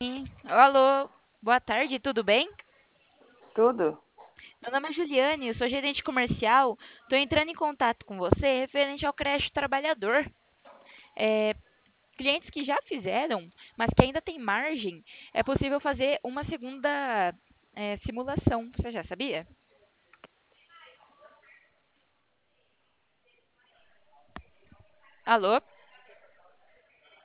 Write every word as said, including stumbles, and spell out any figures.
Sim. Alô, boa tarde, tudo bem? Tudo? Meu nome é Juliane, eu sou gerente comercial. Estou entrando em contato com você referente ao crédito trabalhador. É, clientes que já fizeram, mas que ainda tem margem, é possível fazer uma segunda é, simulação. Você já sabia? Alô?